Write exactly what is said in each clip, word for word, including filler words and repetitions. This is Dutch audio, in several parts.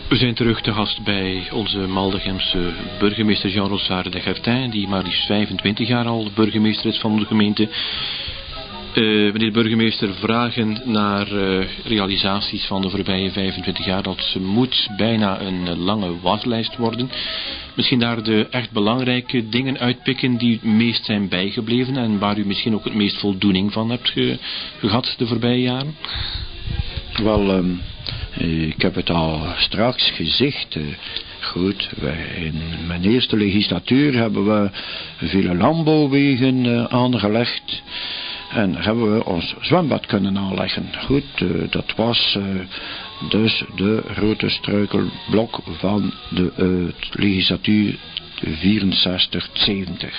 We zijn terug te gast bij onze Maldegemse burgemeester Jean-Ronsard de Gertin, die maar liefst vijfentwintig jaar al burgemeester is van de gemeente. Uh, meneer de burgemeester, vragen naar uh, realisaties van de voorbije vijfentwintig jaar, dat moet bijna een lange waslijst worden. Misschien daar de echt belangrijke dingen uitpikken die het meest zijn bijgebleven en waar u misschien ook het meest voldoening van hebt ge- gehad de voorbije jaren? Wel, um, ik heb het al straks gezegd. Uh, goed, wij in mijn eerste legislatuur hebben we vele landbouwwegen uh, aangelegd. En hebben we ons zwembad kunnen aanleggen. Goed, uh, dat was uh, dus de grote struikelblok van de uh, legislatuur vierenzestig zeventig.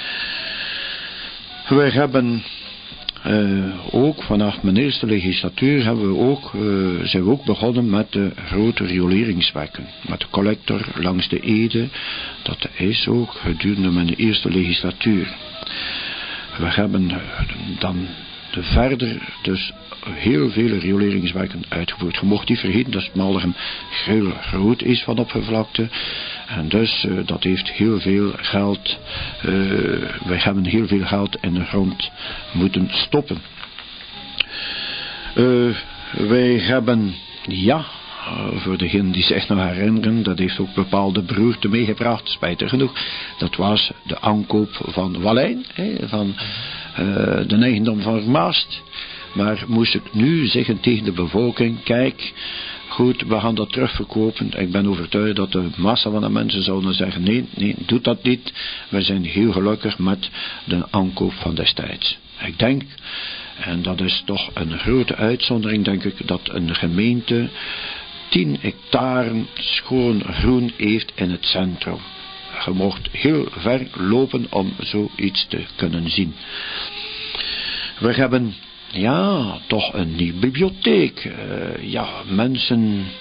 We hebben uh, ook vanaf mijn eerste legislatuur hebben we ook, uh, zijn we ook begonnen met de grote rioleringswerken. Met de collector langs de Ede. Dat is ook gedurende mijn eerste legislatuur. We hebben dan de verder dus heel veel rioleringswerken uitgevoerd. Je mocht niet vergeten dat Maldegem heel groot is van oppervlakte. En dus uh, dat heeft heel veel geld. Uh, wij hebben heel veel geld in de grond moeten stoppen. Uh, wij hebben, ja... Uh, voor degenen die zich nog herinneren, dat heeft ook bepaalde beroerte meegebracht, spijtig genoeg. Dat was de aankoop van Wallijn, hè, van uh, de eigendom van Vermaast. Maar moest ik nu zeggen tegen de bevolking, kijk, goed, we gaan dat terugverkopen. Ik ben overtuigd dat de massa van de mensen zouden zeggen, nee, nee, doe dat niet. We zijn heel gelukkig met de aankoop van destijds. Ik denk, en dat is toch een grote uitzondering, denk ik, dat een gemeente tien hectare schoon groen heeft in het centrum. Je mocht heel ver lopen om zoiets te kunnen zien. We hebben, ja, toch een nieuwe bibliotheek. Uh, ja, mensen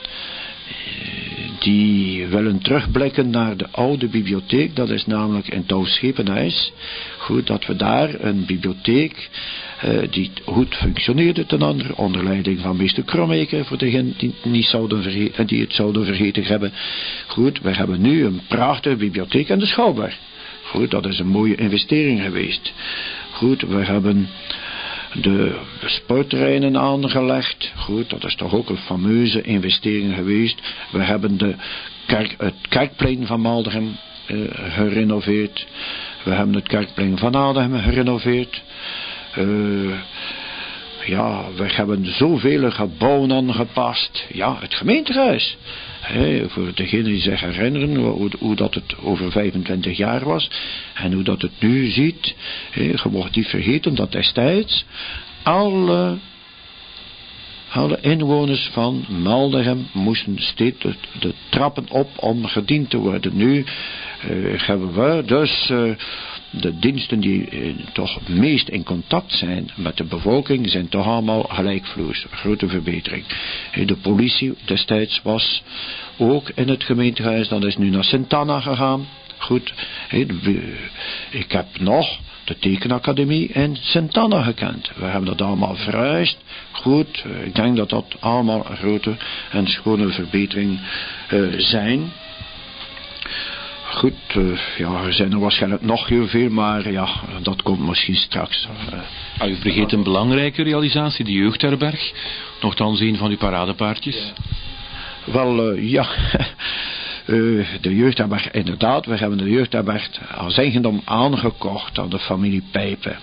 uh, die willen terugblikken naar de oude bibliotheek, dat is namelijk in Touwschepenhuis. Goed, dat we daar een bibliotheek Uh, die goed functioneerde ten andere, onder leiding van meester Krommeker, voor degenen die, niet zouden vergeten, die het zouden vergeten hebben. Goed, we hebben nu een prachtige bibliotheek in de Schouwburg. Goed, dat is een mooie investering geweest. Goed, we hebben de sportterreinen aangelegd. Goed, dat is toch ook een fameuze investering geweest. We hebben de kerk, het kerkplein van Maldegem uh, gerenoveerd. We hebben het kerkplein van Adem gerenoveerd. Uh, ja, we hebben zoveel gebouwen aangepast. Ja, het gemeentehuis. Hey, voor degenen die zich herinneren hoe, hoe dat het over vijfentwintig jaar was en hoe dat het nu ziet. Hey, je mocht niet vergeten dat destijds alle, alle inwoners van Maldegem moesten steeds de, de trappen op om gediend te worden. Nu uh, hebben we dus Uh, de diensten die eh, toch het meest in contact zijn met de bevolking zijn toch allemaal gelijkvloers. Grote verbetering. De politie destijds was ook in het gemeentehuis. Dat is nu naar Sint-Anna gegaan. Goed. Ik heb nog de tekenacademie in Sint-Anna gekend. We hebben dat allemaal verhuisd. Goed. Ik denk dat dat allemaal een grote en schone verbetering uh, zijn. Goed, uh, ja, er zijn er waarschijnlijk nog heel veel, maar ja, dat komt misschien straks. Uh, ah, u vergeet een belangrijke realisatie, de jeugdherberg. Nochtans een van uw paradepaardjes. Ja. Wel, uh, ja, uh, de jeugdherberg, inderdaad, we hebben de jeugdherberg als eigendom aangekocht aan de familie Pijpen.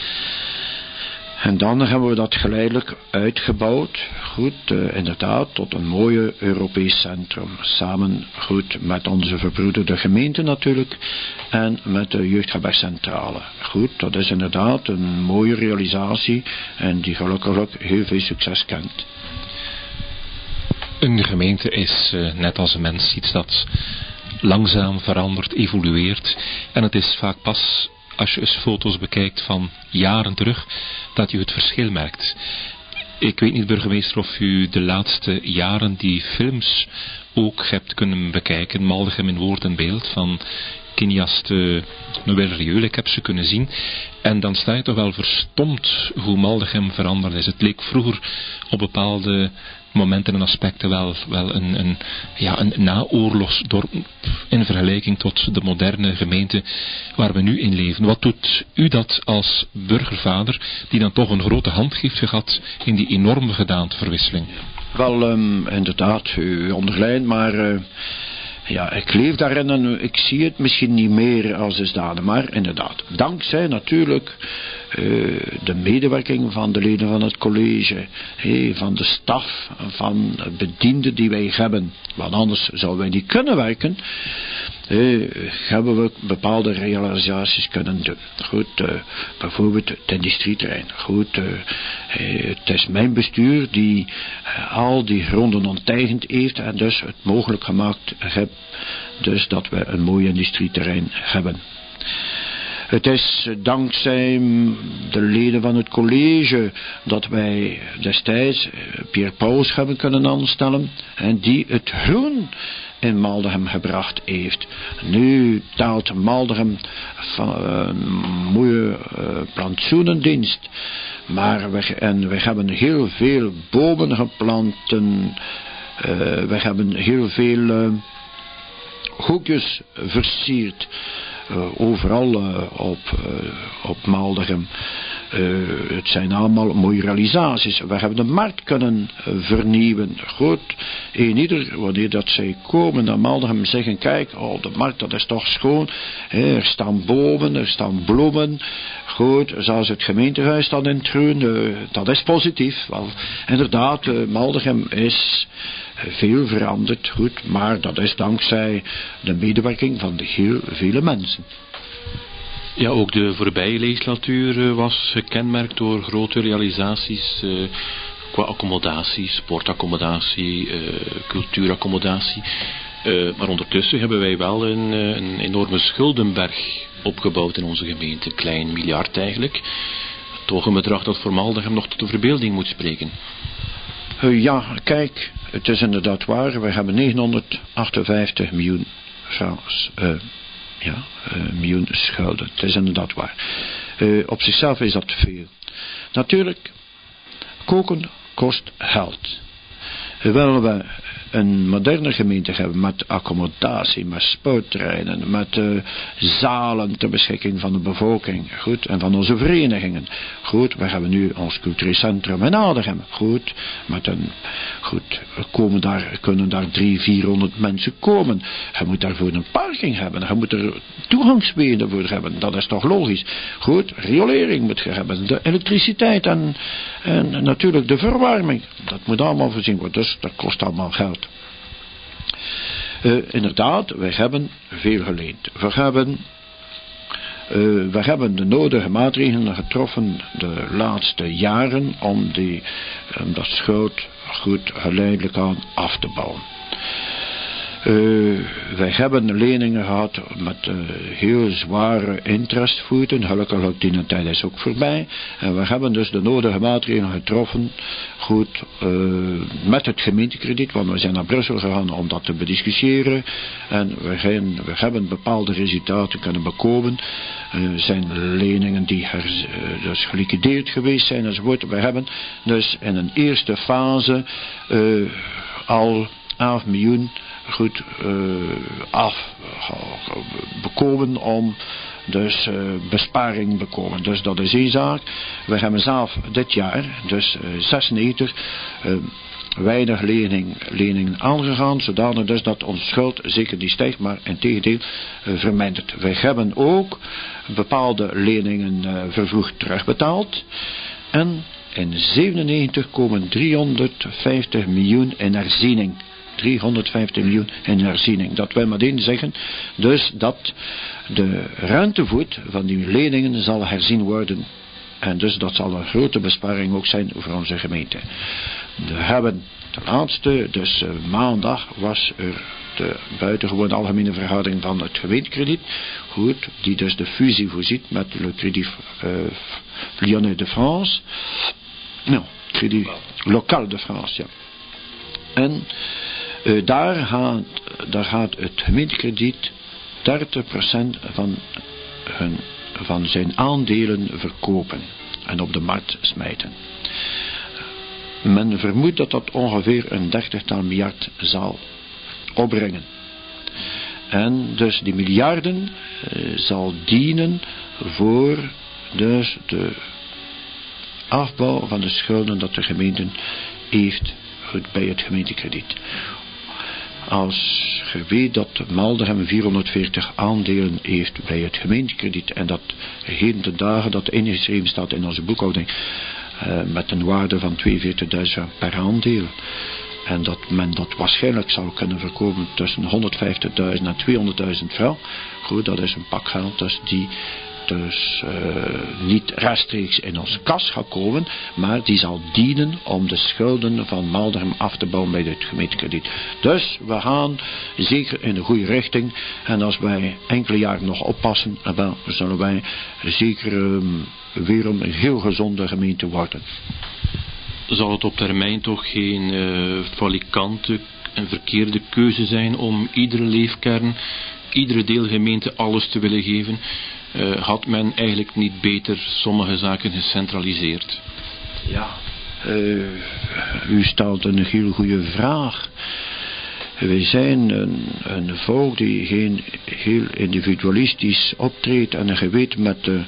En dan hebben we dat geleidelijk uitgebouwd, goed, uh, inderdaad, tot een mooie Europees centrum. Samen, goed, met onze verbroederde gemeente natuurlijk, en met de jeugdherbergcentrale. Goed, dat is inderdaad een mooie realisatie, en die gelukkig heel veel succes kent. Een gemeente is, uh, net als een mens, iets dat langzaam verandert, evolueert, en het is vaak pas als je eens foto's bekijkt van jaren terug, dat je het verschil merkt. Ik weet niet, burgemeester, of u de laatste jaren die films ook hebt kunnen bekijken. Maldegem in woord en beeld van Kinias de Noël Rieu. Ik heb ze kunnen zien. En dan sta je toch wel verstomd hoe Maldegem veranderd is. Het leek vroeger op bepaalde momenten en aspecten wel, wel een, een, ja, een naoorlogsdorp in vergelijking tot de moderne gemeente waar we nu in leven. Wat doet u dat als burgervader, die dan toch een grote hand heeft gehad in die enorme gedaanteverwisseling? Wel, um, inderdaad, u onderlijnt, maar uh, ja, ik leef daarin en ik zie het misschien niet meer als dusdanig, maar inderdaad, dankzij natuurlijk uh, de medewerking van de leden van het college, hey, van de staf, van bedienden die wij hebben, want anders zouden wij niet kunnen werken. Hey, hebben we bepaalde realisaties kunnen doen. Goed, uh, bijvoorbeeld het industrieterrein. Goed, uh, hey, het is mijn bestuur die uh, al die gronden onteigend heeft en dus het mogelijk gemaakt heeft dus dat we een mooi industrieterrein hebben. Het is dankzij de leden van het college dat wij destijds Pierre Pauws hebben kunnen aanstellen en die het groen in Maldegem gebracht heeft. Nu taalt Maldegem van een mooie uh, plantsoenendienst, maar we, en we hebben heel veel bomen geplant, uh, we hebben heel veel uh, hoekjes versierd. Uh, overal uh, op, uh, op Maldegem. Uh, het zijn allemaal mooie realisaties. We hebben de markt kunnen uh, vernieuwen. Goed, en ieder, wanneer dat zij komen naar Maldegem zeggen, kijk, oh, de markt dat is toch schoon. He, er staan bomen, er staan bloemen. Goed, zoals het gemeentehuis dan in Treun, uh, dat is positief. Wel, inderdaad, uh, Maldegem is veel veranderd, goed, maar dat is dankzij de medewerking van de heel vele mensen. Ja, ook de voorbije legislatuur was gekenmerkt door grote realisaties uh, qua accommodatie, sportaccommodatie, uh, cultuuraccommodatie. Uh, maar ondertussen hebben wij wel een, een enorme schuldenberg opgebouwd in onze gemeente. Een klein miljard eigenlijk. Toch een bedrag dat voor Maldegem nog tot de verbeelding moet spreken. Uh, ja, kijk, het is inderdaad waar. We hebben negenhonderdachtenvijftig miljoen francs. Uh, ja, uh, miljoen schulden. Het is inderdaad waar. Uh, op zichzelf is dat veel. Natuurlijk, koken kost geld. Willen we een moderne gemeente hebben met accommodatie, met sportterreinen, met uh, zalen ter beschikking van de bevolking, goed, en van onze verenigingen. Goed, we hebben nu ons cultureel centrum in Adegem, goed, met een, goed, we komen daar, kunnen daar drie, vierhonderd mensen komen. Je moet daarvoor een parking hebben, je moet er toegangswegen voor hebben, dat is toch logisch. Goed, riolering moet je hebben, de elektriciteit en, en natuurlijk de verwarming, dat moet allemaal voorzien worden, dus dat kost allemaal geld. Uh, inderdaad, wij hebben veel geleend. We hebben, uh, we hebben de nodige maatregelen getroffen de laatste jaren om, die, om dat schuld goed geleidelijk aan af te bouwen. Uh, wij hebben leningen gehad met uh, heel zware interestvoeten. Gelukkig loopt die tijd is ook voorbij. En we hebben dus de nodige maatregelen getroffen. Goed, uh, met het gemeentekrediet. Want we zijn naar Brussel gegaan om dat te bediscussiëren. En we, gaan, we hebben bepaalde resultaten kunnen bekomen. Er uh, zijn leningen die her, uh, dus geliquideerd geweest zijn enzovoort. We hebben dus in een eerste fase uh, al elf miljoen goed uh, af uh, bekomen om dus uh, besparing bekomen. Dus dat is één zaak. We hebben zelf dit jaar, dus uh, zesennegentig, uh, weinig lening, leningen aangegaan, zodanig dus dat onze schuld zeker niet stijgt, maar in tegendeel uh, vermindert. We hebben ook bepaalde leningen uh, vervroegd terugbetaald en in zevenennegentig komen driehonderdvijftig miljoen in herziening. driehonderdvijftig miljoen in herziening. Dat wil meteen zeggen dus dat de ruimtevoet van die leningen zal herzien worden. En dus dat zal een grote besparing ook zijn voor onze gemeente. We hebben ten laatste, dus uh, maandag was er de buitengewone algemene vergadering van het gemeentekrediet. Goed, die dus de fusie voorziet met le Crédit uh, Lyonnais de France. Nou, Crédit Local de France, ja. En uh, daar, gaat, daar gaat het gemeentekrediet dertig procent van, hun, van zijn aandelen verkopen en op de markt smijten. men vermoedt dat dat ongeveer een dertigtal miljard zal opbrengen. En dus die miljarden uh, zal dienen voor dus de afbouw van de schulden dat de gemeente heeft bij het gemeentekrediet. Als je weet dat Maldegem vierhonderdveertig aandelen heeft bij het gemeentekrediet en dat heden ten dagen dat ingeschreven staat in onze boekhouding uh, met een waarde van tweeënveertigduizend per aandeel en dat men dat waarschijnlijk zal kunnen verkopen tussen honderdvijftigduizend en tweehonderdduizend frank, goed, dat is een pak geld dus die dus uh, niet rechtstreeks in onze kas gaat komen, maar die zal dienen om de schulden van Maldegem af te bouwen bij het gemeentekrediet. Dus we gaan zeker in de goede richting en als wij enkele jaren nog oppassen, dan zullen wij zeker um, weer een heel gezonde gemeente worden. Zal het op termijn toch geen uh, falikante en verkeerde keuze zijn om iedere leefkern, iedere deelgemeente alles te willen geven? Uh, had men eigenlijk niet beter sommige zaken gecentraliseerd? Ja, uh, u stelt een heel goede vraag. Wij zijn een, een volk die geen, heel individualistisch optreedt en je weet met de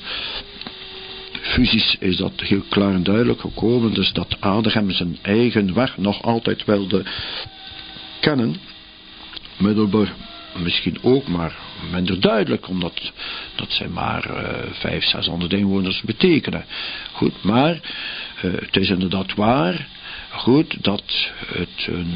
fusies is dat heel klaar en duidelijk gekomen, dus dat Adegem zijn eigen weg nog altijd wilde kennen. Middelburg misschien ook, maar minder duidelijk, omdat dat zij maar uh, vijf, zeshonderd inwoners betekenen. Goed, maar uh, het is inderdaad waar, goed, dat het een,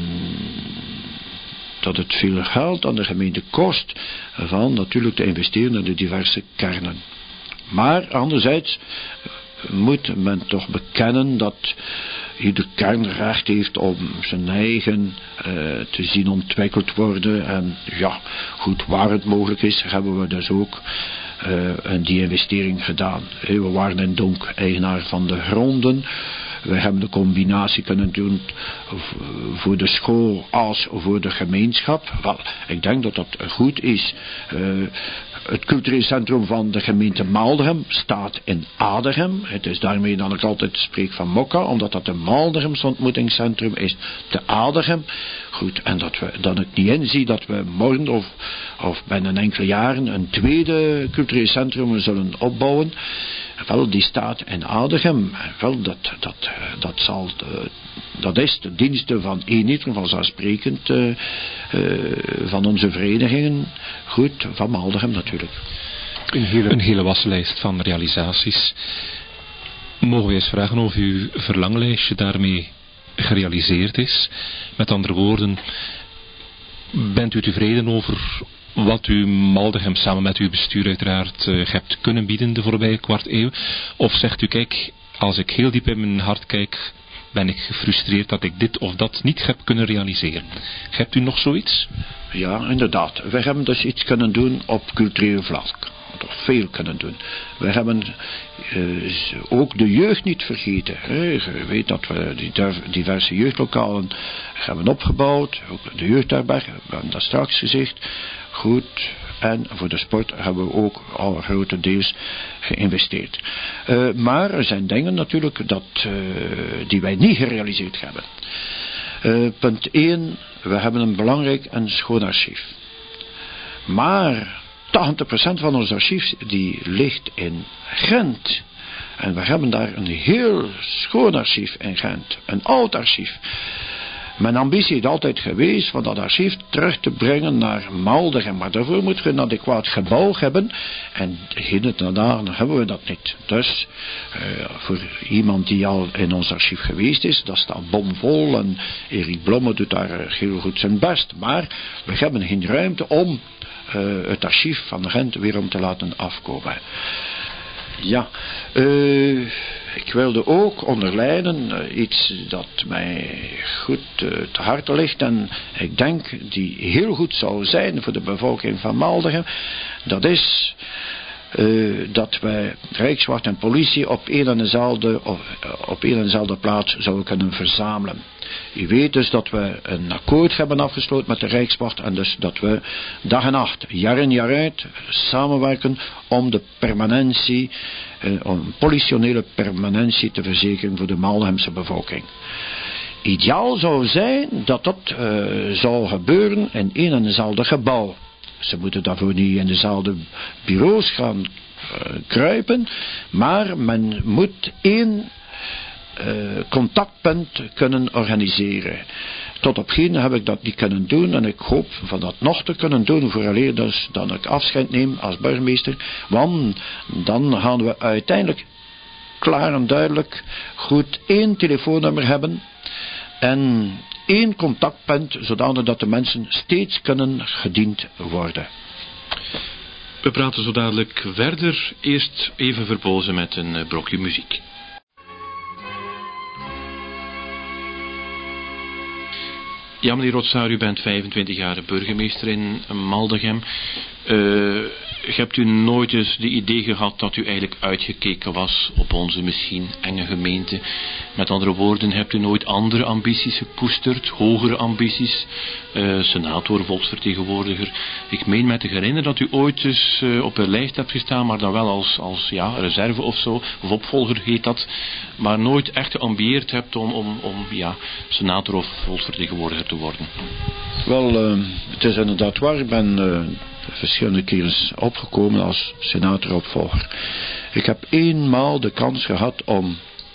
dat het veel geld aan de gemeente kost van natuurlijk te investeren in de diverse kernen. Maar anderzijds moet men toch bekennen dat ieder kern recht heeft om zijn eigen uh, te zien ontwikkeld worden. En ja, goed, waar het mogelijk is, hebben we dus ook uh, die investering gedaan. He, we waren in Donk eigenaar van de gronden. We hebben de combinatie kunnen doen voor de school als voor de gemeenschap. Wel, ik denk dat dat goed is. Uh, Het cultureel centrum van de gemeente Maldegem staat in Adegem. Het is daarmee dat ik altijd spreek van Mokka, omdat dat een Maldegems ontmoetingscentrum is te Adegem. Goed, en dat, we, dat ik niet inzie dat we morgen of, of binnen enkele jaren een tweede cultureel centrum zullen opbouwen. Wel, die staat in Adegem. Wel, dat, dat, dat, zal de, dat is de diensten van Eeniter, vanzelfsprekend uh, uh, van onze verenigingen. Goed, van Maldegem natuurlijk. Een hele, een hele waslijst van realisaties. Mogen we eens vragen of uw verlanglijstje daarmee gerealiseerd is? Met andere woorden, bent u tevreden over wat u Maldegem samen met uw bestuur uiteraard uh, hebt kunnen bieden de voorbije kwart eeuw? Of zegt u, kijk, als ik heel diep in mijn hart kijk, ben ik gefrustreerd dat ik dit of dat niet heb kunnen realiseren? Hebt u nog zoiets? Ja, inderdaad. We hebben dus iets kunnen doen op cultureel vlak. Toch veel kunnen doen. We hebben uh, ook de jeugd niet vergeten. Hè. Je weet dat we die diverse jeugdlokalen hebben opgebouwd. Ook de jeugdherberg, we hebben dat straks gezegd. Goed. En voor de sport hebben we ook al grotendeels geïnvesteerd. Uh, maar er zijn dingen natuurlijk dat, uh, die wij niet gerealiseerd hebben. Uh, punt één. We hebben een belangrijk en schoon archief. Maar tachtig procent van ons archief die ligt in Gent. En we hebben daar een heel schoon archief in Gent. Een oud archief. Mijn ambitie is altijd geweest van dat archief terug te brengen naar Maldegem. Maar daarvoor moeten we een adequaat gebouw hebben. En heden ten dagen hebben we dat niet. Dus uh, voor iemand die al in ons archief geweest is, dat staat bomvol. En Erik Blomme doet daar heel goed zijn best. Maar we hebben geen ruimte om uh, het archief van Gent weer om te laten afkomen. Ja, uh, ik wilde ook onderlijnen uh, iets dat mij goed uh, te harte ligt en ik denk die heel goed zou zijn voor de bevolking van Maldegem. Dat is uh, dat wij Rijkswacht en politie op één en dezelfde, op, op één en dezelfde plaats zouden kunnen verzamelen. U weet dus dat we een akkoord hebben afgesloten met de Rijkswacht en dus dat we dag en nacht, jaar in jaar uit, samenwerken om de permanentie, eh, om politionele permanentie te verzekeren voor de Maldegemse bevolking. ideaal zou zijn dat dat uh, zou gebeuren in een en dezelfde gebouw. Ze moeten daarvoor niet in dezelfde bureaus gaan uh, kruipen, maar men moet één uh, contactpunt kunnen organiseren. Tot op heden heb ik dat niet kunnen doen en ik hoop van dat nog te kunnen doen vooraleer dus dat ik afscheid neem als burgemeester, want dan gaan we uiteindelijk klaar en duidelijk goed één telefoonnummer hebben en één contactpunt, zodanig dat de mensen steeds kunnen gediend worden. We praten zo dadelijk verder. Eerst even verpozen met een brokje muziek. Ja, meneer Rotsaar, u bent vijfentwintig jaar burgemeester in Maldegem. Uh, hebt u nooit eens de idee gehad dat u eigenlijk uitgekeken was op onze misschien enge gemeente? Met andere woorden, hebt u nooit andere ambities gekoesterd, hogere ambities? Uh, senator, volksvertegenwoordiger. Ik meen me te herinneren dat u ooit eens uh, op een lijst hebt gestaan, maar dan wel als, als ja, reserve of zo, of opvolger heet dat, maar nooit echt geambieerd hebt om, om, om ja, senator of volksvertegenwoordiger te worden. Wel, uh, het is inderdaad waar, ik ben uh, verschillende keren opgekomen als senatoropvolger. Ik heb eenmaal de kans gehad om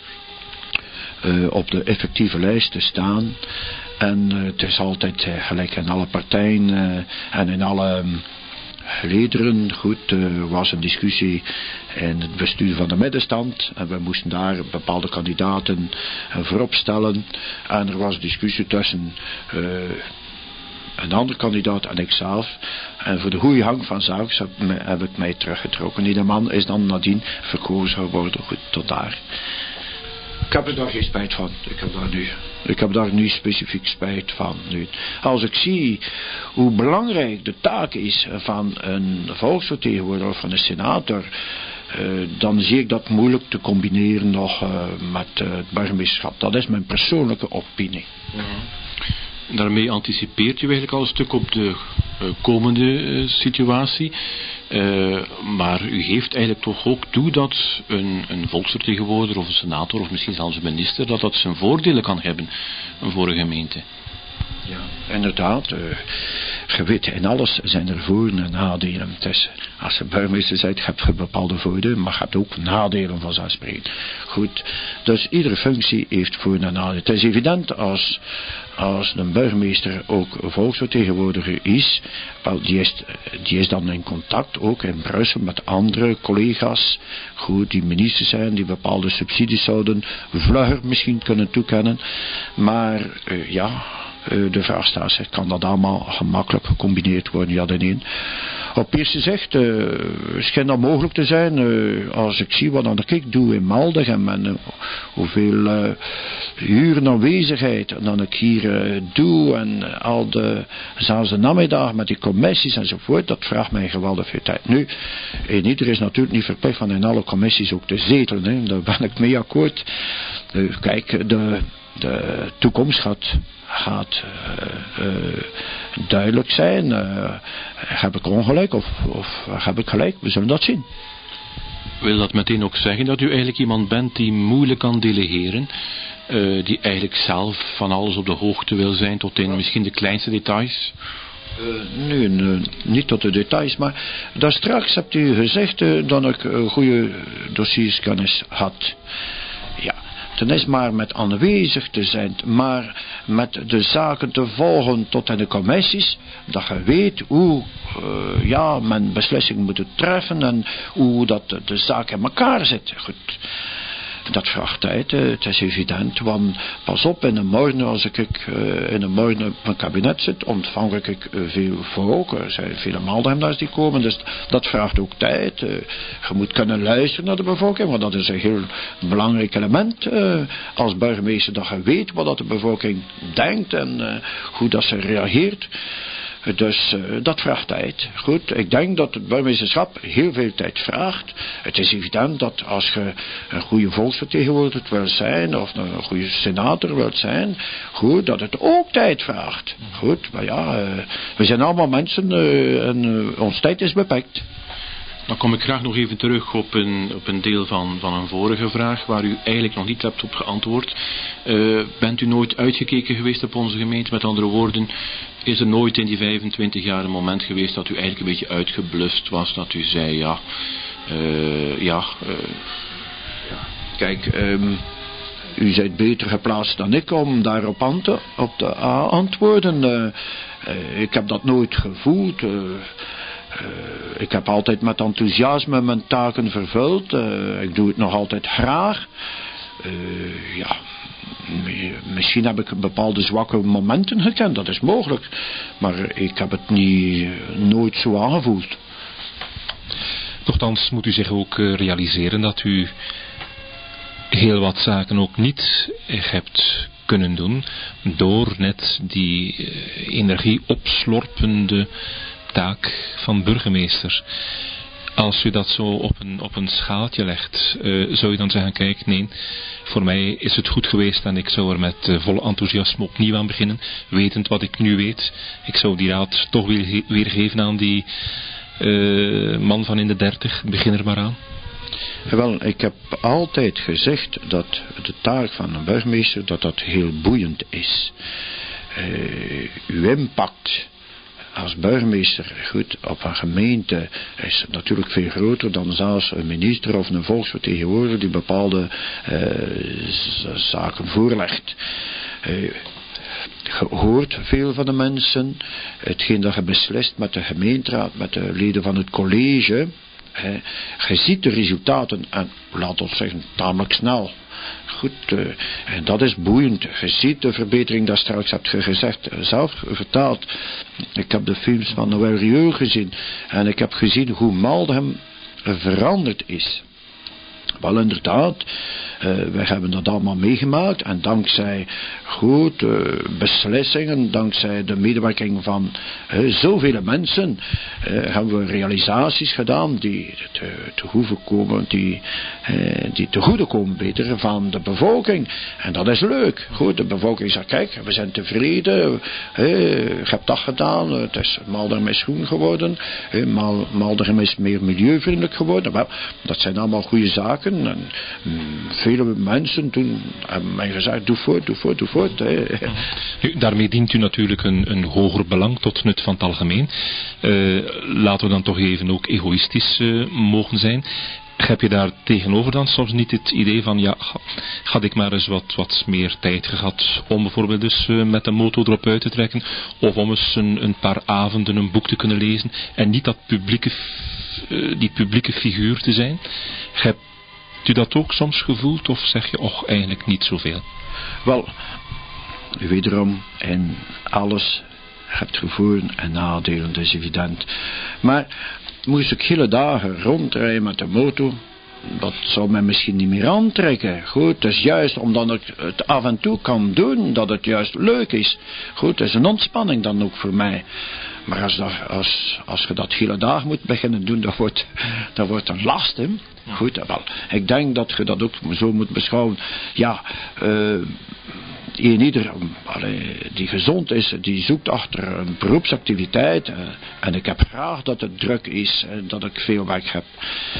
uh, op de effectieve lijst te staan. En uh, het is altijd uh, gelijk in alle partijen uh, en in alle um, lederen. Goed, er uh, was een discussie in het bestuur van de middenstand. En we moesten daar bepaalde kandidaten uh, voorop stellen. En er was discussie tussen Uh, een andere kandidaat en ikzelf. En voor de goede hang van zaken heb, heb ik mij teruggetrokken. Die man is dan nadien verkozen geworden. Goed, tot daar. Ik heb er daar geen spijt van. Ik heb daar nu, ik heb daar nu specifiek spijt van. Nu, als ik zie hoe belangrijk de taak is van een volksvertegenwoordiger of van een senator, Uh, dan zie ik dat moeilijk te combineren nog uh, met uh, het burgemeesterschap. Dat is mijn persoonlijke opinie. Ja. Daarmee anticipeert u eigenlijk al een stuk op de uh, komende uh, situatie. Uh, maar u geeft eigenlijk toch ook toe dat een, een volksvertegenwoordiger of een senator of misschien zelfs een minister, dat dat zijn voordelen kan hebben voor een gemeente. Ja, inderdaad. Uh, je weet, in alles zijn er voor- en nadelen. Het is, als je burgemeester bent, heb je bepaalde voordelen, maar je hebt ook nadelen vanzelfsprekend. Goed, dus iedere functie heeft voor- en nadelen. Het is evident als, als een burgemeester ook volksvertegenwoordiger is, wel, die is, die is dan in contact ook in Brussel met andere collega's, goed, die ministers zijn, die bepaalde subsidies zouden vlugger misschien kunnen toekennen. Maar uh, ja, de vraag staat zich, kan dat allemaal gemakkelijk gecombineerd worden? Ja, dan één. Op eerste zicht uh, schijnt dat mogelijk te zijn. Uh, als ik zie wat ik doe in Maldegem en uh, hoeveel uh, uren aanwezigheid dan ik hier uh, doe en uh, al de, zelfs de namiddag met die commissies enzovoort, dat vraagt mij geweldig veel tijd. Nu, en ieder is natuurlijk niet verplicht van in alle commissies ook te zetelen. Hè. Daar ben ik mee akkoord. Uh, kijk, de, de toekomst gaat gaat uh, uh, duidelijk zijn. Uh, heb ik ongelijk of, of heb ik gelijk? We zullen dat zien. Wil dat meteen ook zeggen dat u eigenlijk iemand bent die moeilijk kan delegeren? Uh, die eigenlijk zelf van alles op de hoogte wil zijn tot in misschien de kleinste details? Uh, nee, nee, niet tot de details, maar daar straks hebt u gezegd uh, dat ik uh, goede dossierskennis had. Ja. Het is maar met aanwezig te zijn, maar met de zaken te volgen tot in de commissies, dat je weet hoe uh, ja, men beslissingen moet treffen en hoe dat de, de zaak in elkaar zit. Goed. Dat vraagt tijd, uh, het is evident, want pas op, in de morgen, als ik uh, in de morgen op mijn kabinet zit, ontvang ik uh, veel volk, er zijn vele Maldegem die komen, dus dat vraagt ook tijd. Uh, je moet kunnen luisteren naar de bevolking, want dat is een heel belangrijk element uh, als burgemeester, dat je weet wat dat de bevolking denkt en uh, hoe dat ze reageert. Dus uh, dat vraagt tijd. Goed, ik denk dat het burgemeesterschap heel veel tijd vraagt. Het is evident dat als je een goede volksvertegenwoordiger wilt zijn, of een goede senator wilt zijn, goed, dat het ook tijd vraagt. Goed, maar ja, uh, we zijn allemaal mensen uh, en uh, ons tijd is beperkt. Dan kom ik graag nog even terug op een, op een deel van, van een vorige vraag, waar u eigenlijk nog niet hebt op geantwoord. Uh, bent u nooit uitgekeken geweest op onze gemeente? Met andere woorden, is er nooit in die vijfentwintig jaar een moment geweest dat u eigenlijk een beetje uitgeblust was, dat u zei, ja, uh, ja, uh, kijk, um, u bent beter geplaatst dan ik om daarop aan te, op te uh, antwoorden. Uh, uh, ik heb dat nooit gevoeld. Uh, Uh, ik heb altijd met enthousiasme mijn taken vervuld. Uh, ik doe het nog altijd graag. Uh, ja, misschien heb ik bepaalde zwakke momenten gekend, dat is mogelijk. Maar ik heb het niet, nooit zo aangevoeld. Nochtans moet u zich ook realiseren dat u heel wat zaken ook niet hebt kunnen doen door net die uh, energie opslorpende taak van burgemeester. Als u dat zo op een, op een schaaltje legt, uh, zou je dan zeggen, kijk, nee, voor mij is het goed geweest en ik zou er met uh, volle enthousiasme opnieuw aan beginnen, wetend wat ik nu weet. Ik zou die raad toch weer, weer geven aan die uh, man van in de dertig, begin er maar aan. Wel, ik heb altijd gezegd dat de taak van een burgemeester, dat dat heel boeiend is. Uh, uw impact als burgemeester, goed, op een gemeente is natuurlijk veel groter dan zelfs een minister of een volksvertegenwoordiger die bepaalde uh, z- zaken voorlegt. Uh, je hoort veel van de mensen, hetgeen dat je beslist met de gemeenteraad, met de leden van het college. He, je ziet de resultaten en laat ons zeggen tamelijk snel. Goed, uh, en dat is boeiend. Je ziet de verbetering, dat straks hebt je gezegd, uh, zelf vertaald. Ik heb de films van Noël Rieu gezien en ik heb gezien hoe Maldegem veranderd is. Wel inderdaad, uh, wij hebben dat allemaal meegemaakt en dankzij goed uh, beslissingen, dankzij de medewerking van uh, zoveel mensen, uh, hebben we realisaties gedaan die te, te goede komen, die, uh, die te goede komen beter van de bevolking. En dat is leuk. Goed, de bevolking zegt, kijk, we zijn tevreden, uh, je hebt dat gedaan, het is Maldegem is groen geworden, uh, Mal, Maldegem is meer milieuvriendelijk geworden. Wel, dat zijn allemaal goede zaken. En mm, vele mensen toen hebben mij gezegd, doe voort, doe voort, doe voort. Nu, daarmee dient u natuurlijk een, een hoger belang tot nut van het algemeen. Uh, laten we dan toch even ook egoïstisch uh, mogen zijn. Heb je daar tegenover dan soms niet het idee van, ja, had ik maar eens wat, wat meer tijd gehad om bijvoorbeeld dus uh, met de moto erop uit te trekken, of om eens een, een paar avonden een boek te kunnen lezen en niet dat publieke, uh, die publieke figuur te zijn? Heb u dat ook soms gevoeld of zeg je, och, eigenlijk niet zoveel? Wel, wederom, en alles hebt gevoelens en nadelen, dat is evident. Maar moest ik hele dagen rondrijden met de motor, dat zou mij misschien niet meer aantrekken. Goed, het is juist omdat ik het af en toe kan doen, dat het juist leuk is. Goed, het is een ontspanning dan ook voor mij. Maar als, dat, als, als je dat hele dag moet beginnen doen, dat wordt, dat wordt een last, hè. Goed, wel, ik denk dat je dat ook zo moet beschouwen. Ja, uh, een ieder allee, die gezond is, die zoekt achter een beroepsactiviteit. Uh, en ik heb graag dat het druk is en dat ik veel werk heb.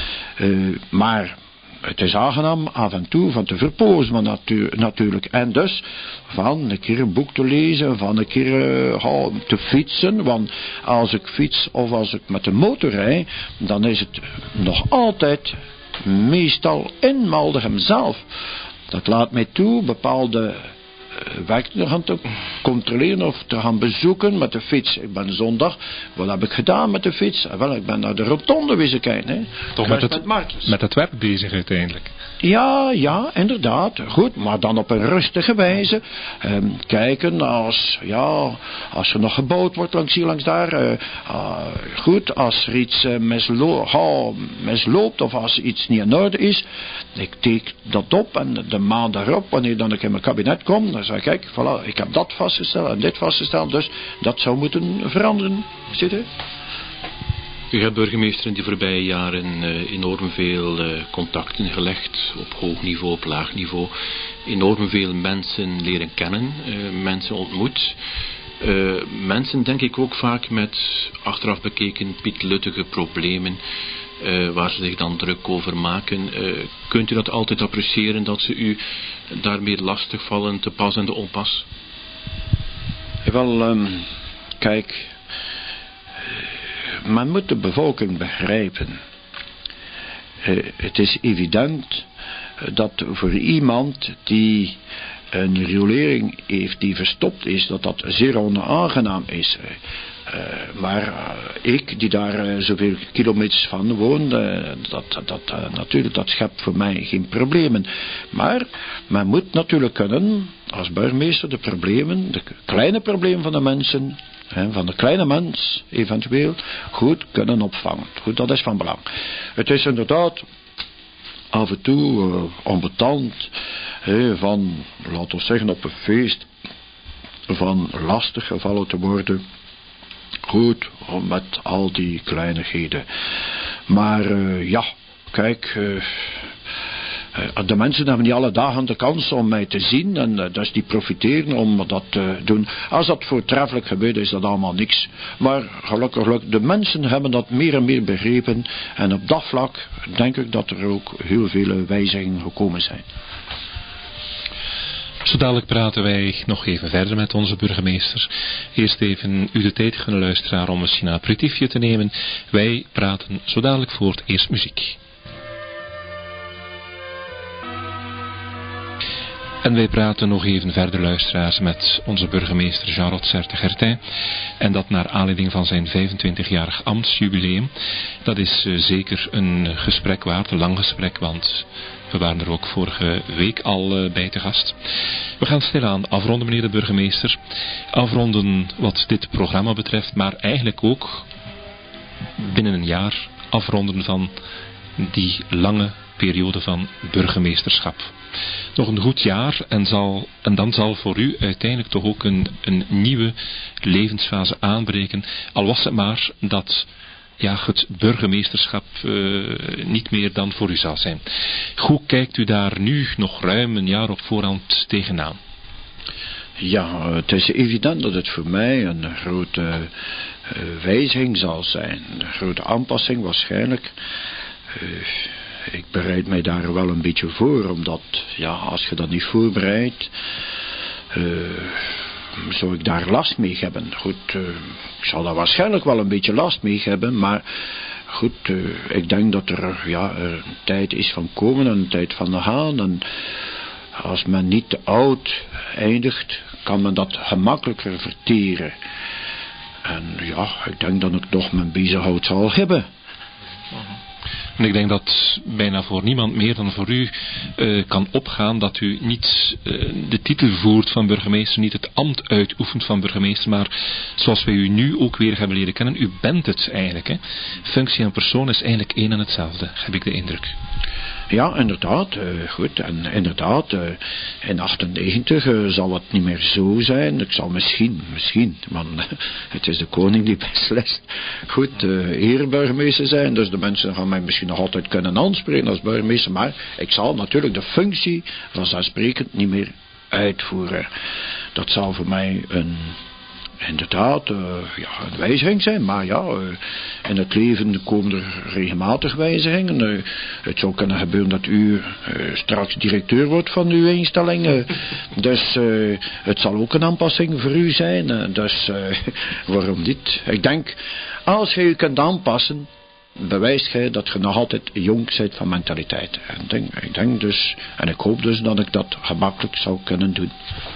Uh, maar het is aangenaam af en toe van te verpozen natu- natuurlijk. En dus van een keer een boek te lezen, van een keer uh, oh, te fietsen. Want als ik fiets of als ik met de motor rijd, dan is het nog altijd meestal in Maldegem zelf. Dat laat mij toe bepaalde werk te gaan te controleren of te gaan bezoeken met de fiets. Ik ben zondag, wat heb ik gedaan met de fiets? Wel, ik ben naar de rotonde wezen kijken. Hè. Toch met het, met, met het werk bezig uiteindelijk? Ja, ja, inderdaad. Goed, maar dan op een rustige wijze. Um, kijken als, ja, als er nog gebouwd wordt langs hier, langs daar. Uh, uh, goed, als er iets uh, mislo- oh, misloopt of als iets niet in orde is. Ik teken dat op en de maand daarop, wanneer dan ik in mijn kabinet kom, dan zeg ik, kijk, voilà, ik heb dat vastgesteld en dit vastgesteld, dus dat zou moeten veranderen. Ziet u? U hebt, burgemeester, in de voorbije jaren uh, enorm veel uh, contacten gelegd, op hoog niveau, op laag niveau. Enorm veel mensen leren kennen, uh, mensen ontmoet. Uh, mensen denk ik ook vaak met achteraf bekeken pietluttige problemen. uh, waar ze zich dan druk over maken. Uh, kunt u dat altijd appreciëren, dat ze u daarmee lastig vallen, te pas en te onpas? Wel, um, kijk, men moet de bevolking begrijpen. Uh, het is evident dat voor iemand die een riolering heeft die verstopt is, dat dat zeer onaangenaam is. Uh, maar uh, ik, die daar uh, zoveel kilometers van woon, uh, dat, dat, uh, natuurlijk, dat schept voor mij geen problemen. Maar men moet natuurlijk kunnen, als burgemeester, de problemen, de kleine problemen van de mensen, hè, van de kleine mens eventueel, goed kunnen opvangen. Goed, dat is van belang. Het is inderdaad af en toe uh, ambetant, hè, van, laten we zeggen, op een feest, van lastig gevallen te worden. Goed, met al die kleinigheden. Maar uh, ja, kijk, uh, uh, de mensen hebben niet alle dagen de kans om mij te zien. En uh, dus die profiteren om dat te uh, doen. Als dat voortreffelijk gebeurt, is dat allemaal niks. Maar gelukkig, gelukkig, de mensen hebben dat meer en meer begrepen. En op dat vlak denk ik dat er ook heel veel wijzigingen gekomen zijn. Zo dadelijk praten wij nog even verder met onze burgemeester. Eerst even u de tijd gunnen, luisteraar, om misschien een aperitiefje te nemen. Wij praten zo dadelijk voort, eerst muziek. En wij praten nog even verder, luisteraars, met onze burgemeester Jean Rotsaert de Gertin. En dat naar aanleiding van zijn vijfentwintigjarig ambtsjubileum. Dat is uh, zeker een gesprek waard, een lang gesprek, want we waren er ook vorige week al uh, bij te gast. We gaan stilaan afronden, meneer de burgemeester. Afronden wat dit programma betreft, maar eigenlijk ook binnen een jaar afronden van die lange periode van burgemeesterschap. Nog een goed jaar en, zal, en dan zal voor u uiteindelijk toch ook een, een nieuwe levensfase aanbreken. Al was het maar dat ja, het burgemeesterschap uh, niet meer dan voor u zal zijn. Hoe kijkt u daar nu nog ruim een jaar op voorhand tegenaan? Ja, het is evident dat het voor mij een grote uh, wijziging zal zijn. Een grote aanpassing waarschijnlijk. Uh, ik bereid mij daar wel een beetje voor, omdat ja, als je dat niet voorbereidt, uh, zou ik daar last mee hebben. Goed, uh, ik zal daar waarschijnlijk wel een beetje last mee hebben, maar goed, uh, ik denk dat er ja, een tijd is van komen en een tijd van gaan. En als men niet te oud eindigt, kan men dat gemakkelijker verteren. En ja, ik denk dat ik toch mijn bezighoud zal hebben. En ik denk dat bijna voor niemand meer dan voor u uh, kan opgaan dat u niet uh, de titel voert van burgemeester, niet het ambt uitoefent van burgemeester, maar zoals wij u nu ook weer hebben leren kennen, u bent het eigenlijk. Hè? Functie en persoon is eigenlijk één en hetzelfde, heb ik de indruk. Ja, inderdaad. Uh, goed, en inderdaad, uh, in achtennegentig uh, zal het niet meer zo zijn. Ik zal misschien, misschien, want uh, het is de koning die beslist, goed, uh, ereburgemeester zijn. Dus de mensen gaan mij misschien nog altijd kunnen aanspreken als burgemeester. Maar ik zal natuurlijk de functie vanzelfsprekend niet meer uitvoeren. Dat zal voor mij een... Inderdaad, uh, ja, een wijziging zijn, maar ja, uh, in het leven komen er regelmatig wijzigingen. Uh, het zou kunnen gebeuren dat u uh, straks directeur wordt van uw instelling. Uh, dus uh, het zal ook een aanpassing voor u zijn. Uh, dus uh, waarom niet? Ik denk, als je u kunt aanpassen, bewijst gij dat je nog altijd jong bent van mentaliteit. En ik denk, ik denk dus, en ik hoop dus dat ik dat gemakkelijk zou kunnen doen.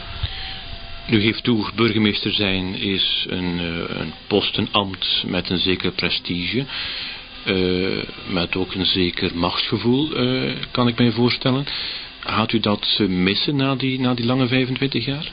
U geeft toe, burgemeester zijn is een, uh, een post, een ambt met een zeker prestige. Uh, met ook een zeker machtsgevoel, uh, kan ik mij voorstellen. Gaat u dat uh, missen na die, na die lange vijfentwintig jaar?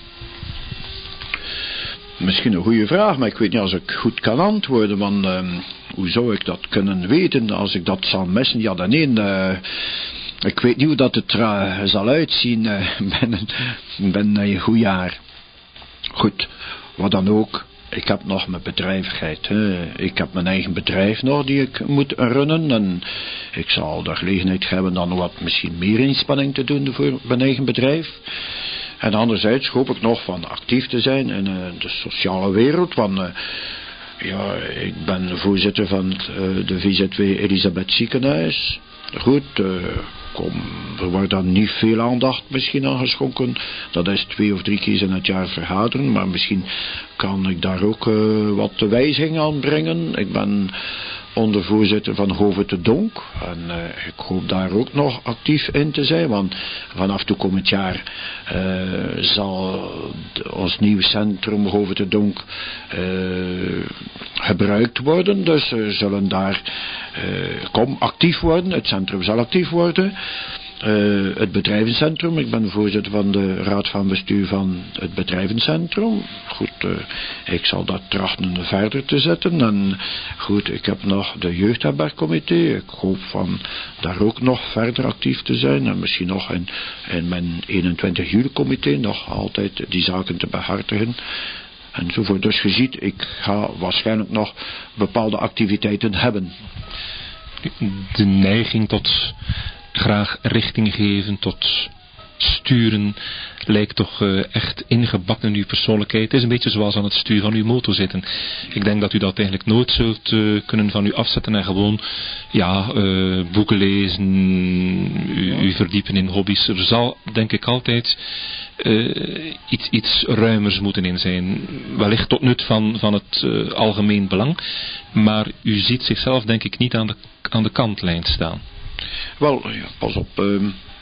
Misschien een goede vraag, maar ik weet niet als ik goed kan antwoorden. Want uh, hoe zou ik dat kunnen weten als ik dat zal missen? Ja, dan één... Uh, ik weet niet hoe dat het uh, zal uitzien uh, binnen, binnen een goed jaar. Goed, wat dan ook, ik heb nog mijn bedrijvigheid. Hè. Ik heb mijn eigen bedrijf nog die ik moet runnen. En ik zal de gelegenheid hebben dan wat misschien meer inspanning te doen voor mijn eigen bedrijf. En anderzijds hoop ik nog van actief te zijn in uh, de sociale wereld. Want uh, Ja, ik ben voorzitter van het, uh, de V Z W Elisabeth Ziekenhuis. Goed, uh, kom, er wordt dan niet veel aandacht misschien aan geschonken. Dat is twee of drie keer in het jaar vergaderen. Maar misschien kan ik daar ook uh, wat wijziging aan brengen. Ik ben ondervoorzitter van Hove te Donk. En uh, ik hoop daar ook nog actief in te zijn. Want vanaf toekomend jaar uh, zal de, ons nieuw centrum Hove te Donk uh, gebruikt worden. Dus we uh, zullen daar uh, kom, actief worden. Het centrum zal actief worden. Uh, het bedrijvencentrum. Ik ben voorzitter van de raad van bestuur van het bedrijvencentrum. Goed, uh, ik zal dat trachten verder te zetten. En goed, ik heb nog de jeugdherbergcomité. Ik hoop van daar ook nog verder actief te zijn. En misschien nog in, in mijn eenentwintig juli comité nog altijd die zaken te behartigen. Enzovoort. Dus je ziet, ik ga waarschijnlijk nog bepaalde activiteiten hebben. De neiging tot graag richting geven, tot sturen, lijkt toch uh, echt ingebakken in uw persoonlijkheid. Het is een beetje zoals aan het stuur van uw motor zitten. Ik denk dat u dat eigenlijk nooit zult uh, kunnen van u afzetten en gewoon ja, uh, boeken lezen, u, u verdiepen in hobby's. Er zal, denk ik, altijd uh, iets, iets ruimers moeten in zijn. Wellicht tot nut van, van het uh, algemeen belang. Maar u ziet zichzelf, denk ik, niet aan de, aan de kantlijn staan. Wel, ja, pas op. Uh,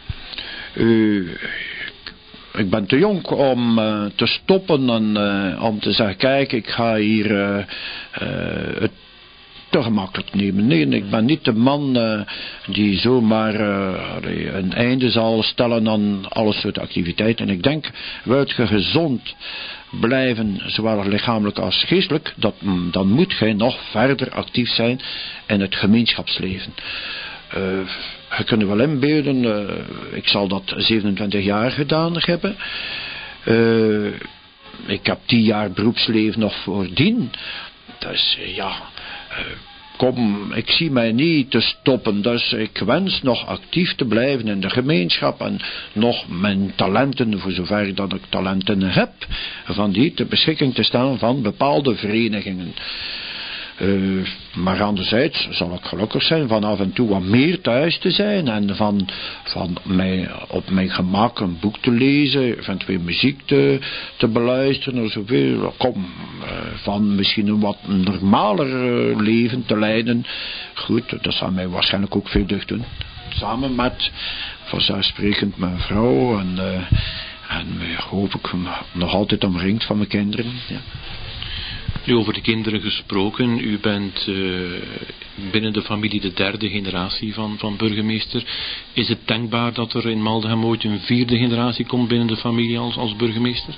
uh, ik ben te jong om uh, te stoppen en uh, om te zeggen, kijk, ik ga hier uh, uh, het te gemakkelijk nemen. Nee, ik ben niet de man uh, die zomaar uh, een einde zal stellen aan alle soorten activiteiten. En ik denk, wilt je gezond blijven, zowel lichamelijk als geestelijk, dat, dan moet je nog verder actief zijn in het gemeenschapsleven. Uh, je kunt je wel inbeelden, uh, ik zal dat zevenentwintig jaar gedaan hebben. Uh, ik heb tien jaar beroepsleven nog voordien. Dus uh, ja, uh, kom, ik zie mij niet te stoppen. Dus ik wens nog actief te blijven in de gemeenschap en nog mijn talenten, voor zover dat ik talenten heb, van die ter beschikking te staan van bepaalde verenigingen. Uh, maar anderzijds zal ik gelukkig zijn van af en toe wat meer thuis te zijn en van, van mij, op mijn gemak een boek te lezen, eventueel muziek te, te beluisteren of zoveel. Kom, uh, van misschien een wat normaler uh, leven te leiden. Goed, dat zal mij waarschijnlijk ook veel deugd doen. Samen met vanzelfsprekend mijn vrouw en, uh, en uh, hoop ik nog altijd omringd van mijn kinderen. Ja. Nu, over de kinderen gesproken, u bent uh, binnen de familie de derde generatie van, van burgemeester. Is het denkbaar dat er in Maldegem ooit een vierde generatie komt binnen de familie als, als burgemeester?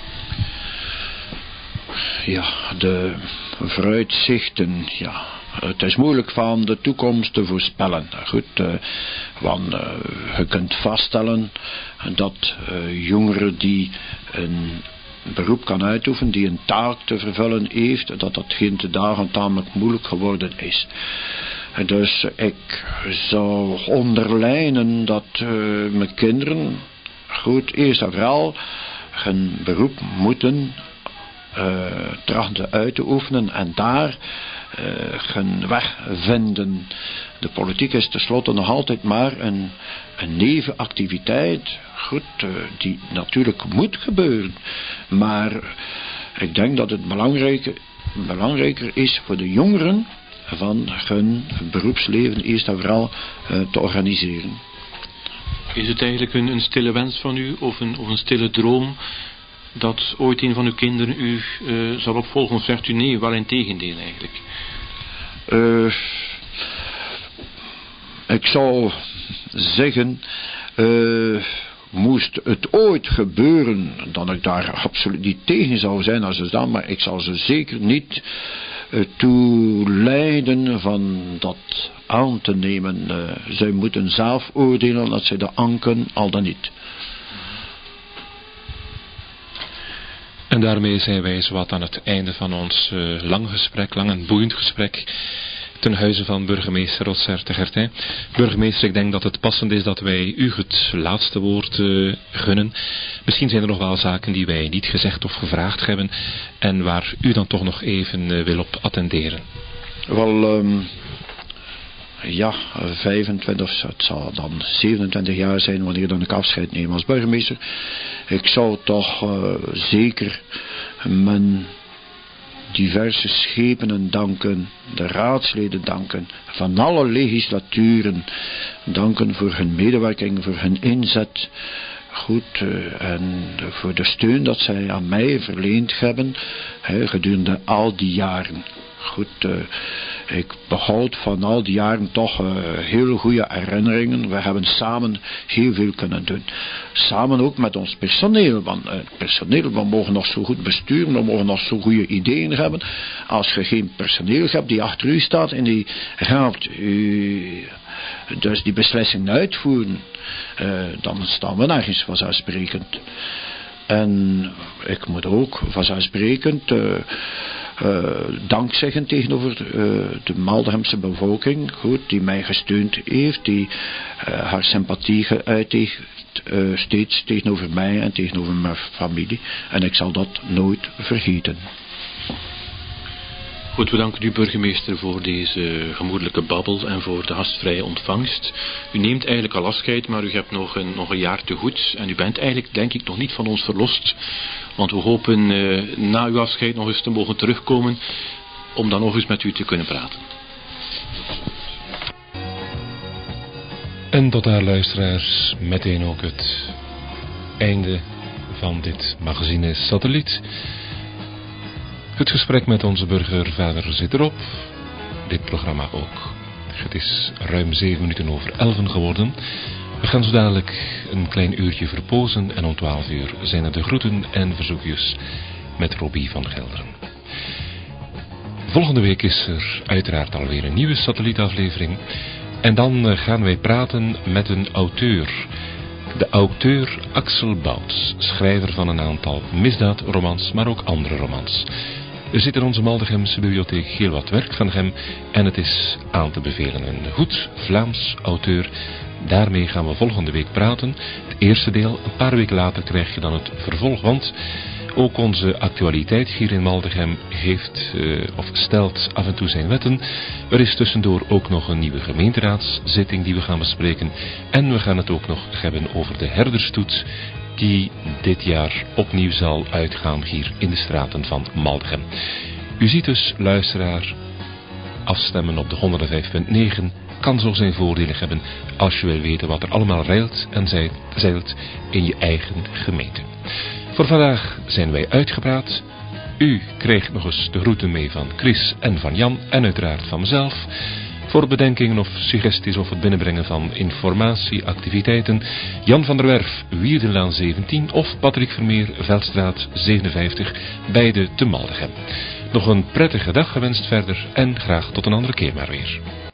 Ja, de vooruitzichten, ja. Het is moeilijk van de toekomst te voorspellen. Goed, uh, want uh, je kunt vaststellen dat uh, jongeren die een beroep kan uitoefenen, die een taak te vervullen heeft, dat dat geen te dagen tamelijk moeilijk geworden is. Dus ik zou onderlijnen dat uh, mijn kinderen, goed, eerst en vooral hun beroep moeten uh, trachten uit te oefenen en daar uh, hun weg vinden. De politiek is tenslotte nog altijd maar een, een nevenactiviteit, goed, uh, die natuurlijk moet gebeuren. Maar ik denk dat het belangrijker, belangrijker is voor de jongeren van hun beroepsleven eerst en vooral uh, te organiseren. Is het eigenlijk een, een stille wens van u of een, of een stille droom dat ooit een van uw kinderen u uh, zal opvolgen, of zegt u nee, wel in tegendeel eigenlijk? Uh, ik zou zeggen, uh, moest het ooit gebeuren, dat ik daar absoluut niet tegen zou zijn als het dan, maar ik zal ze zeker niet uh, toe leiden van dat aan te nemen. Uh, zij moeten zelf oordelen dat zij dat aankunnen, al dan niet. En daarmee zijn wij zowat aan het einde van ons uh, lang gesprek, lang en boeiend gesprek. ten huize van burgemeester Rotsaert de Gertijn. Burgemeester, ik denk dat het passend is dat wij u het laatste woord uh, gunnen. Misschien zijn er nog wel zaken die wij niet gezegd of gevraagd hebben en waar u dan toch nog even uh, wil op attenderen. Wel, um, ja, vijfentwintig, of het zal dan zevenentwintig jaar zijn wanneer dan ik afscheid neem als burgemeester. Ik zou toch uh, zeker mijn diverse schepenen danken, de raadsleden danken, van alle legislaturen danken voor hun medewerking, voor hun inzet. Goed, uh, en voor de steun dat zij aan mij verleend hebben, he, gedurende al die jaren. Goed, uh, ik behoud van al die jaren toch uh, heel goede herinneringen. We hebben samen heel veel kunnen doen. Samen ook met ons personeel. Want uh, het personeel, we mogen nog zo goed besturen, we mogen nog zo goede ideeën hebben. Als je geen personeel hebt die achter u staat en die gaat u dus die beslissingen uitvoeren, uh, dan staan we nergens vanzelfsprekend. En ik moet ook vanzelfsprekend Uh, Uh, dank zeggen tegenover uh, de Maldenhamse bevolking, goed, die mij gesteund heeft, die uh, haar sympathie geuit heeft, uh, steeds tegenover mij en tegenover mijn familie. En ik zal dat nooit vergeten. Goed, we danken u burgemeester voor deze gemoedelijke babbel en voor de gastvrije ontvangst. U neemt eigenlijk al afscheid, maar u hebt nog een, nog een jaar te goed. En u bent eigenlijk, denk ik, nog niet van ons verlost. Want we hopen uh, na uw afscheid nog eens te mogen terugkomen om dan nog eens met u te kunnen praten. En tot daar, luisteraars, meteen ook het einde van dit magazine Satelliet. Het gesprek met onze burgervader zit erop. Dit programma ook. Het is ruim zeven minuten over elven geworden. We gaan zo dadelijk een klein uurtje verpozen en om twaalf uur zijn er de groeten en verzoekjes met Robbie van Gelderen. Volgende week is er uiteraard alweer een nieuwe satellietaflevering. En dan gaan wij praten met een auteur. De auteur Axel Bouts, schrijver van een aantal misdaadromans, maar ook andere romans. Er zit in onze Maldegemse bibliotheek heel wat werk van hem en het is aan te bevelen. Een goed Vlaams auteur. Daarmee gaan we volgende week praten. Het eerste deel, een paar weken later krijg je dan het vervolg, want ook onze actualiteit hier in Maldegem heeft uh, of stelt af en toe zijn wetten. Er is tussendoor ook nog een nieuwe gemeenteraadszitting die we gaan bespreken. En we gaan het ook nog hebben over de herderstoets die dit jaar opnieuw zal uitgaan hier in de straten van Maldegem. U ziet dus, luisteraar, afstemmen op de honderdvijf punt negen kan zo zijn voordelen hebben als je wil weten wat er allemaal reilt en zeilt in je eigen gemeente. Voor vandaag zijn wij uitgepraat. U krijgt nog eens de groeten mee van Chris en van Jan en uiteraard van mezelf. Voor bedenkingen of suggesties of het binnenbrengen van informatie, activiteiten, Jan van der Werf, Wierdenlaan zeventien of Patrick Vermeer, Veldstraat zevenenvijftig, beide te Maldegem. Nog een prettige dag gewenst verder en graag tot een andere keer maar weer.